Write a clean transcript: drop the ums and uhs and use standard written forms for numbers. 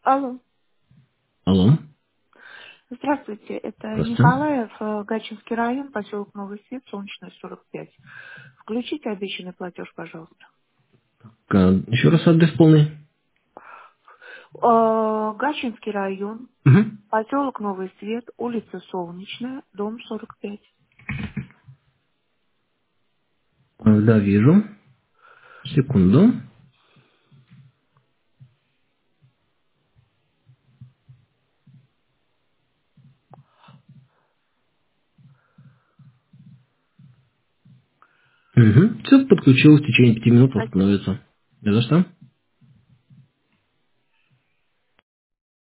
Алло. Алло. Здравствуйте, это Здравствуйте. Николаев, Гатчинский район, поселок Новый Свет, Солнечная, 45. Включите обещанный платеж, пожалуйста. Еще раз адрес полный. Гатчинский район, Угу. поселок Новый Свет, улица Солнечная, дом 45. Да, вижу. Секунду. Угу. Все подключилось, в течение 5 минут Спасибо. восстановится. Не за что.